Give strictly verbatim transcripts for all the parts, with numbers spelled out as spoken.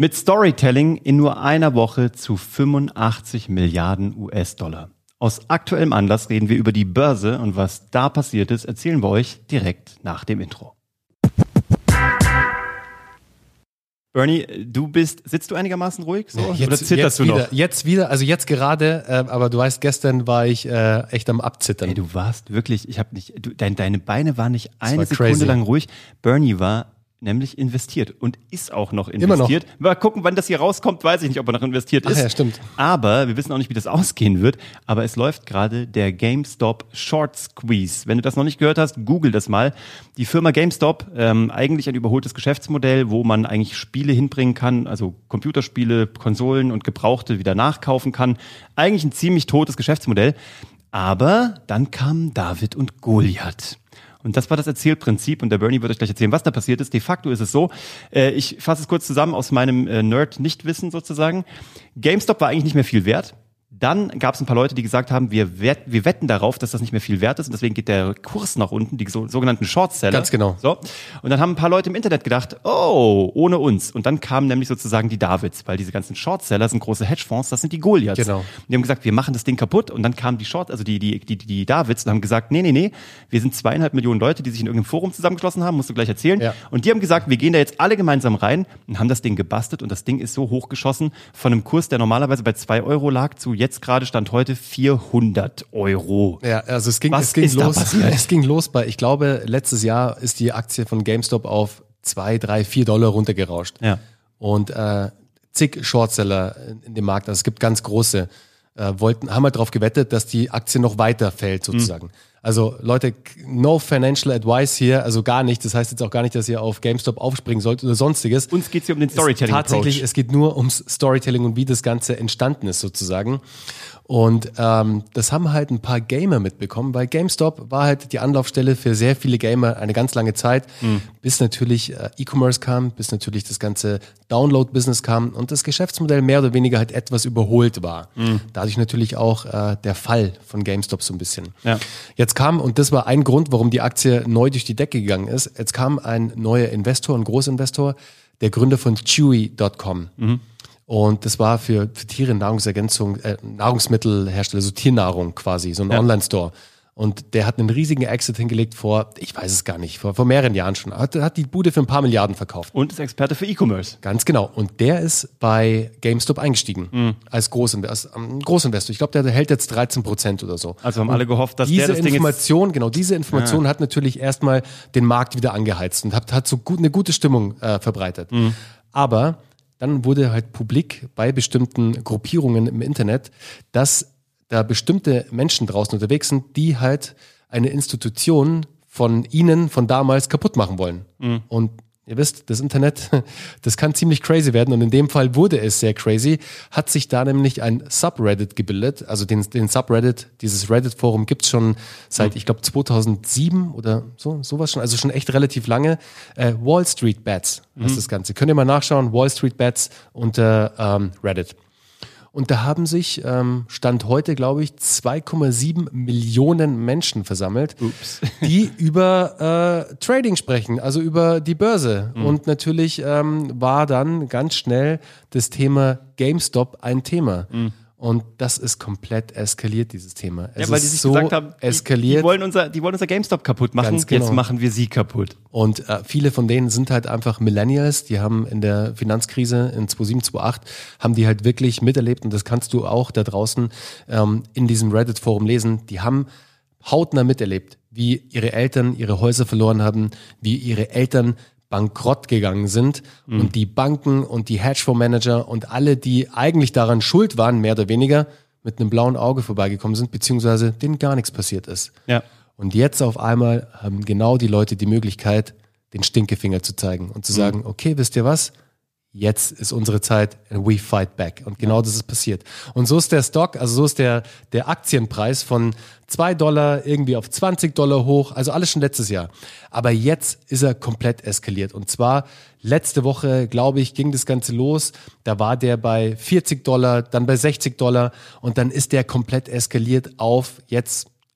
Mit Storytelling in nur einer Woche zu fünfundachtzig Milliarden U S-Dollar. Aus aktuellem Anlass reden wir über die Börse und was da passiert ist, erzählen wir euch direkt nach dem Intro. Bernie, du bist, sitzt du einigermaßen ruhig? So? Jetzt, Oder zitterst jetzt du wieder, noch? Jetzt wieder, also jetzt gerade, äh, aber du weißt, gestern war ich äh, echt am Abzittern. Ey, du warst wirklich, ich habe nicht, du, dein, deine Beine waren nicht eine war Sekunde crazy. lang ruhig. Bernie war nämlich investiert und ist auch noch Immer noch. investiert. Mal gucken, wann das hier rauskommt, weiß ich nicht, ob er noch investiert Ach ist. ja, stimmt. Aber wir wissen auch nicht, wie das ausgehen wird. Aber es läuft gerade der GameStop Short Squeeze. Wenn du das noch nicht gehört hast, google das mal. Die Firma GameStop, ähm, eigentlich ein überholtes Geschäftsmodell, wo man eigentlich Spiele hinbringen kann, also Computerspiele, Konsolen und Gebrauchte wieder nachkaufen kann. Eigentlich ein ziemlich totes Geschäftsmodell. Aber dann kamen David und Goliath. Und das war das Erzählprinzip und der Bernie wird euch gleich erzählen, was da passiert ist. De facto ist es so, äh, ich fasse es kurz zusammen aus meinem äh, Nerd-Nichtwissen sozusagen. GameStop war eigentlich nicht mehr viel wert. Dann gab es ein paar Leute, die gesagt haben, wir, wett, wir wetten darauf, dass das nicht mehr viel wert ist und deswegen geht der Kurs nach unten, die so, sogenannten Shortseller. Ganz genau. So. Und dann haben ein paar Leute im Internet gedacht, oh, ohne uns. Und dann kamen nämlich sozusagen die Davids, weil diese ganzen Shortseller sind große Hedgefonds, das sind die Goliaths. Genau. Und die haben gesagt, wir machen das Ding kaputt und dann kamen die Short, also die, die, die, die Davids und haben gesagt, nee, nee, nee, wir sind zweieinhalb Millionen Leute, die sich in irgendeinem Forum zusammengeschlossen haben, musst du gleich erzählen. Ja. Und die haben gesagt, wir gehen da jetzt alle gemeinsam rein und haben das Ding gebastelt und das Ding ist so hochgeschossen von einem Kurs, der normalerweise bei zwei Euro lag, zu jetzt gerade Stand heute vierhundert Euro. Ja, also es ging, Was es ging ist da los. passiert? Es ging los bei, ich glaube, letztes Jahr ist die Aktie von GameStop auf zwei, drei, vier Dollar runtergerauscht. Ja. Und äh, zig Shortseller in dem Markt, also es gibt ganz große, äh, wollten, haben halt darauf gewettet, dass die Aktie noch weiter fällt sozusagen. Mhm. Also Leute, no financial advice hier, also gar nicht. Das heißt jetzt auch gar nicht, dass ihr auf GameStop aufspringen sollt oder sonstiges. Uns geht es hier um den Storytelling-Approach. Tatsächlich, es geht nur ums Storytelling und wie das Ganze entstanden ist sozusagen. Und ähm, das haben halt ein paar Gamer mitbekommen, weil GameStop war halt die Anlaufstelle für sehr viele Gamer eine ganz lange Zeit, mhm. bis natürlich äh, E-Commerce kam, bis natürlich das ganze Download-Business kam und das Geschäftsmodell mehr oder weniger halt etwas überholt war. Mhm. Dadurch natürlich auch äh, der Fall von GameStop so ein bisschen. Ja. Jetzt kam, und das war ein Grund, warum die Aktie neu durch die Decke gegangen ist, jetzt kam ein neuer Investor, ein Großinvestor, der Gründer von Chewy Punkt com. Mhm. Und das war für, für Tiere Nahrungsergänzung, äh, Nahrungsmittelhersteller, so Tiernahrung quasi, so ein ja. Online-Store. Und der hat einen riesigen Exit hingelegt vor, ich weiß es gar nicht, vor, vor mehreren Jahren schon. Hat, hat die Bude für ein paar Milliarden verkauft. Und ist Experte für E-Commerce. Ganz genau. Und der ist bei GameStop eingestiegen. Mhm. Als Großinvestor. Als, um, Großinvestor. Ich glaube, der hält jetzt dreizehn Prozent oder so. Also haben und alle gehofft, dass diese der das Information, Ding genau, diese Information ja. hat natürlich erstmal den Markt wieder angeheizt und hat, hat so gut, eine gute Stimmung äh, verbreitet. Mhm. Aber dann wurde halt publik bei bestimmten Gruppierungen im Internet, dass da bestimmte Menschen draußen unterwegs sind, die halt eine Institution von ihnen, von damals kaputt machen wollen. Mhm. Und ihr wisst, das Internet, das kann ziemlich crazy werden und in dem Fall wurde es sehr crazy, hat sich da nämlich ein Subreddit gebildet, also den, den Subreddit, dieses Reddit-Forum gibt's schon seit, mhm. ich glaube, zweitausendsieben oder so, sowas schon, also schon echt relativ lange. Äh, Wall Street Bets heißt mhm. das Ganze. Könnt ihr mal nachschauen, Wall Street Bets unter ähm, Reddit. Und da haben sich, ähm, Stand heute, glaube ich, zwei Komma sieben Millionen Menschen versammelt, Ups. die über äh, Trading sprechen, also über die Börse. Mhm. Und natürlich ähm, war dann ganz schnell das Thema GameStop ein Thema. Mhm. Und das ist komplett eskaliert, dieses Thema. Es ja, weil die ist sich so gesagt haben, eskaliert. Die, die, wollen unser, die wollen unser GameStop kaputt machen, Ganz genau. Jetzt machen wir sie kaputt. Und äh, viele von denen sind halt einfach Millennials, die haben in der Finanzkrise in zweitausendsieben, zweitausendacht, haben die halt wirklich miterlebt und das kannst du auch da draußen ähm, in diesem Reddit-Forum lesen. Die haben hautnah miterlebt, wie ihre Eltern ihre Häuser verloren haben, wie ihre Eltern bankrott gegangen sind mhm. und die Banken und die Hedgefondsmanager und alle, die eigentlich daran schuld waren, mehr oder weniger, mit einem blauen Auge vorbeigekommen sind, beziehungsweise denen gar nichts passiert ist. Ja. Und jetzt auf einmal haben genau die Leute die Möglichkeit, den Stinkefinger zu zeigen und zu sagen, mhm. okay, wisst ihr was? Jetzt ist unsere Zeit and we fight back. Und genau ja. das ist passiert. Und so ist der Stock, also so ist der, der Aktienpreis von zwei Dollar irgendwie auf zwanzig Dollar hoch. Also alles schon letztes Jahr. Aber jetzt ist er komplett eskaliert. Und zwar letzte Woche, glaube ich, ging das Ganze los. Da war der bei vierzig Dollar, dann bei sechzig Dollar. Und dann ist der komplett eskaliert auf jetzt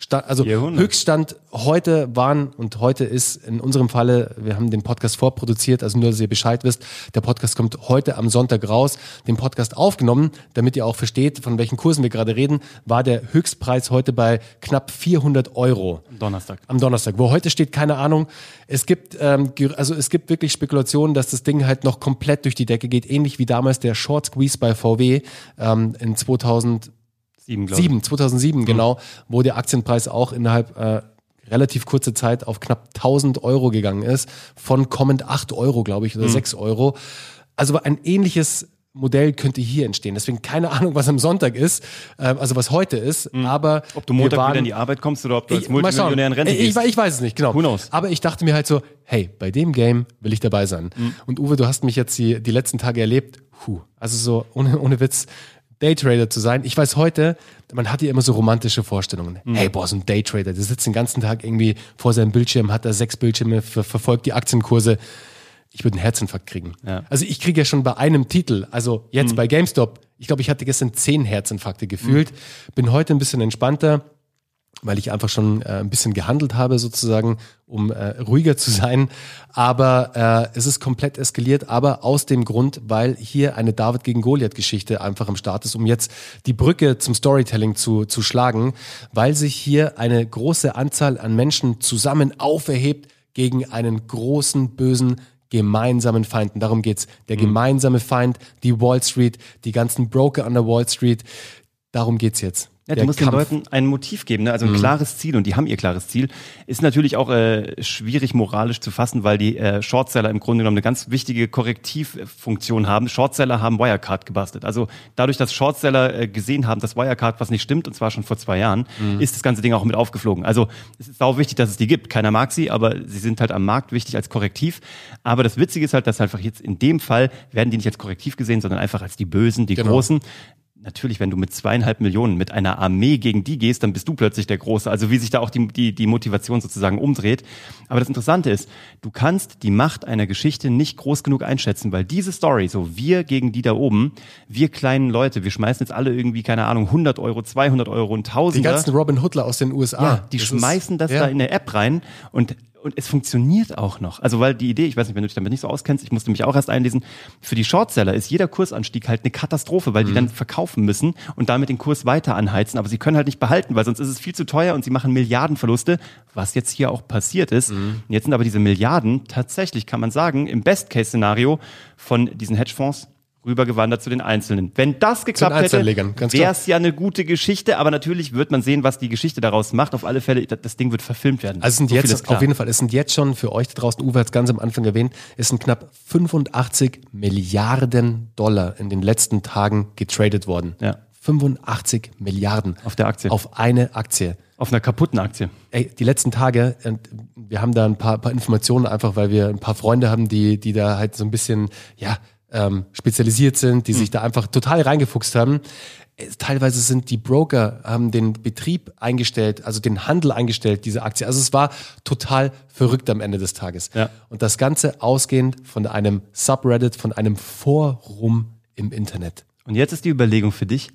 Sta- also vierhundert. Höchststand heute waren und heute ist in unserem Falle, wir haben den Podcast vorproduziert, also nur, dass ihr Bescheid wisst, der Podcast kommt heute am Sonntag raus, den Podcast aufgenommen, damit ihr auch versteht, von welchen Kursen wir gerade reden, war der Höchstpreis heute bei knapp vierhundert Euro. Am Donnerstag. Am Donnerstag. Wo heute steht, keine Ahnung. Es gibt, ähm, also es gibt wirklich Spekulationen, dass das Ding halt noch komplett durch die Decke geht, ähnlich wie damals der Short Squeeze bei V W ähm, in zweitausendsieben, Sieben, zweitausendsieben mhm. genau, wo der Aktienpreis auch innerhalb äh, relativ kurzer Zeit auf knapp tausend Euro gegangen ist, von kommend acht Euro, glaube ich, oder mhm. sechs Euro. Also ein ähnliches Modell könnte hier entstehen. Deswegen keine Ahnung, was am Sonntag ist, äh, also was heute ist, mhm. aber ob du Montag waren, wieder in die Arbeit kommst oder ob du als ich, Multimillionär in Rente ich, gehst. Ich, ich weiß es nicht, genau. Who knows? Aber ich dachte mir halt so, hey, bei dem Game will ich dabei sein. Mhm. Und Uwe, du hast mich jetzt die, die letzten Tage erlebt, puh, also so ohne, ohne Witz, Daytrader zu sein. Ich weiß heute, man hat ja immer so romantische Vorstellungen. Mhm. Hey, boah, so ein Daytrader, der sitzt den ganzen Tag irgendwie vor seinem Bildschirm, hat da sechs Bildschirme, ver- verfolgt die Aktienkurse. Ich würde einen Herzinfarkt kriegen. Ja. Also ich kriege ja schon bei einem Titel, also jetzt mhm. bei GameStop, ich glaube, ich hatte gestern zehn Herzinfarkte gefühlt. Mhm. Bin heute ein bisschen entspannter, weil ich einfach schon äh, ein bisschen gehandelt habe sozusagen, um äh, ruhiger zu sein. Aber äh, es ist komplett eskaliert, aber aus dem Grund, weil hier eine David gegen Goliath-Geschichte einfach am Start ist, um jetzt die Brücke zum Storytelling zu, zu schlagen, weil sich hier eine große Anzahl an Menschen zusammen auferhebt gegen einen großen, bösen, gemeinsamen Feinden. Darum geht's. Der gemeinsame Feind, die Wall Street, die ganzen Broker an der Wall Street. Darum geht's jetzt. Ja, du musst den Leuten ein Motiv geben, ne? Also ein mhm. klares Ziel, und die haben ihr klares Ziel. Ist natürlich auch äh, schwierig moralisch zu fassen, weil die äh, Shortseller im Grunde genommen eine ganz wichtige Korrektivfunktion haben. Shortseller haben Wirecard gebastelt. Also dadurch, dass Shortseller äh, gesehen haben, dass Wirecard was nicht stimmt, und zwar schon vor zwei Jahren, mhm. ist das ganze Ding auch mit aufgeflogen. Also es ist auch wichtig, dass es die gibt. Keiner mag sie, aber sie sind halt am Markt wichtig als Korrektiv. Aber das Witzige ist halt, dass einfach jetzt in dem Fall werden die nicht als Korrektiv gesehen, sondern einfach als die Bösen, die genau. Großen. Natürlich, wenn du mit zweieinhalb Millionen, mit einer Armee gegen die gehst, dann bist du plötzlich der Große. Also wie sich da auch die, die, die Motivation sozusagen umdreht. Aber das Interessante ist, du kannst die Macht einer Geschichte nicht groß genug einschätzen, weil diese Story, so wir gegen die da oben, wir kleinen Leute, wir schmeißen jetzt alle irgendwie, keine Ahnung, hundert Euro, zweihundert Euro und Tausender. Die ganzen Robin Hoodler aus den U S A. Ja, die das schmeißen ist, das ja. da in eine App rein, und Und es funktioniert auch noch. Also weil die Idee, ich weiß nicht, wenn du dich damit nicht so auskennst, ich musste mich auch erst einlesen, für die Shortseller ist jeder Kursanstieg halt eine Katastrophe, weil mhm. die dann verkaufen müssen und damit den Kurs weiter anheizen. Aber sie können halt nicht behalten, weil sonst ist es viel zu teuer und sie machen Milliardenverluste, was jetzt hier auch passiert ist. Mhm. Jetzt sind aber diese Milliarden tatsächlich, kann man sagen, im Best-Case-Szenario von diesen Hedgefonds rübergewandert zu den Einzelnen. Wenn das geklappt hätte, wäre es ja eine gute Geschichte, aber natürlich wird man sehen, was die Geschichte daraus macht. Auf alle Fälle, das Ding wird verfilmt werden. Also es sind so jetzt, auf jeden Fall, es sind jetzt schon für euch da draußen, Uwe hat es ganz am Anfang erwähnt, es sind knapp fünfundachtzig Milliarden Dollar in den letzten Tagen getradet worden. Ja. fünfundachtzig Milliarden. Auf der Aktie. Auf eine Aktie. Auf einer kaputten Aktie. Ey, die letzten Tage, wir haben da ein paar, paar Informationen, einfach weil wir ein paar Freunde haben, die, die da halt so ein bisschen, ja, Ähm, spezialisiert sind, die hm. sich da einfach total reingefuchst haben. Teilweise sind die Broker, haben den Betrieb eingestellt, also den Handel eingestellt, diese Aktie. Also es war total verrückt am Ende des Tages. Ja. Und das Ganze ausgehend von einem Subreddit, von einem Forum im Internet. Und jetzt ist die Überlegung für dich,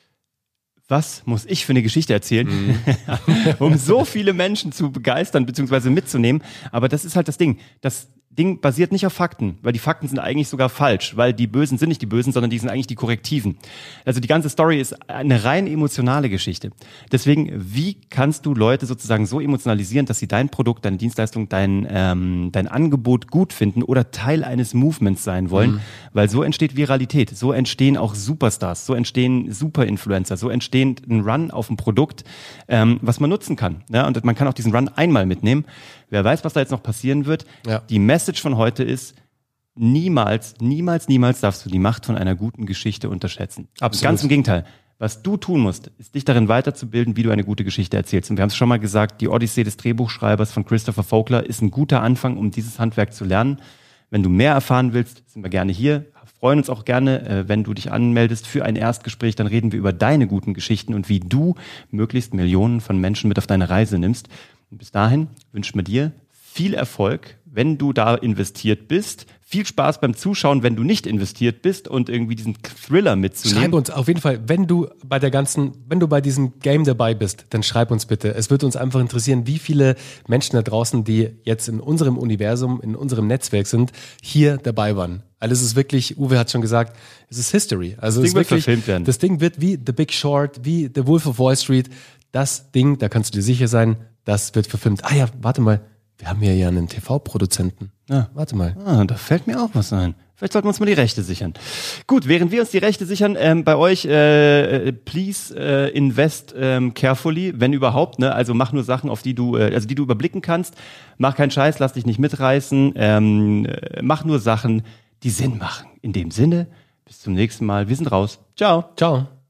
was muss ich für eine Geschichte erzählen, mhm. um so viele Menschen zu begeistern bzw. mitzunehmen. Aber das ist halt das Ding. Das Ding basiert nicht auf Fakten, weil die Fakten sind eigentlich sogar falsch, weil die Bösen sind nicht die Bösen, sondern die sind eigentlich die Korrektiven. Also die ganze Story ist eine rein emotionale Geschichte. Deswegen, wie kannst du Leute sozusagen so emotionalisieren, dass sie dein Produkt, deine Dienstleistung, dein, ähm, dein Angebot gut finden oder Teil eines Movements sein wollen? Mhm. Weil so entsteht Viralität, so entstehen auch Superstars, so entstehen Superinfluencer, so entstehen ein Run auf ein Produkt, ähm, was man nutzen kann. Ja? Und man kann auch diesen Run einmal mitnehmen. Wer weiß, was da jetzt noch passieren wird. Ja. Die Message von heute ist, niemals, niemals, niemals darfst du die Macht von einer guten Geschichte unterschätzen. Absolut. Ganz im Gegenteil. Was du tun musst, ist dich darin weiterzubilden, wie du eine gute Geschichte erzählst. Und wir haben es schon mal gesagt, die Odyssee des Drehbuchschreibers von Christopher Vogler ist ein guter Anfang, um dieses Handwerk zu lernen. Wenn du mehr erfahren willst, sind wir gerne hier. Freuen uns auch gerne, wenn du dich anmeldest für ein Erstgespräch. Dann reden wir über deine guten Geschichten und wie du möglichst Millionen von Menschen mit auf deine Reise nimmst. Und bis dahin wünschen wir dir viel Erfolg. wenn du da investiert bist. Viel Spaß beim Zuschauen, wenn du nicht investiert bist und irgendwie diesen Thriller mitzunehmen. Schreib uns auf jeden Fall, wenn du bei der ganzen, wenn du bei diesem Game dabei bist, dann schreib uns bitte. Es würde uns einfach interessieren, wie viele Menschen da draußen, die jetzt in unserem Universum, in unserem Netzwerk sind, hier dabei waren. Also es ist wirklich, Uwe hat schon gesagt, es ist History. Also Das es Ding ist wird wirklich, verfilmt werden. Das Ding wird wie The Big Short, wie The Wolf of Wall Street. Das Ding, da kannst du dir sicher sein, das wird verfilmt. Ah ja, warte mal. Wir haben hier ja einen T V-Produzenten. Ja. Warte mal. Ah, da fällt mir auch was ein. Vielleicht sollten wir uns mal die Rechte sichern. Gut, während wir uns die Rechte sichern, ähm, bei euch, äh, please äh, invest ähm, carefully, wenn überhaupt, ne? Also mach nur Sachen, auf die du, äh, also die du überblicken kannst. Mach keinen Scheiß, lass dich nicht mitreißen. Ähm, äh, mach nur Sachen, die Sinn machen. In dem Sinne, bis zum nächsten Mal. Wir sind raus. Ciao. Ciao.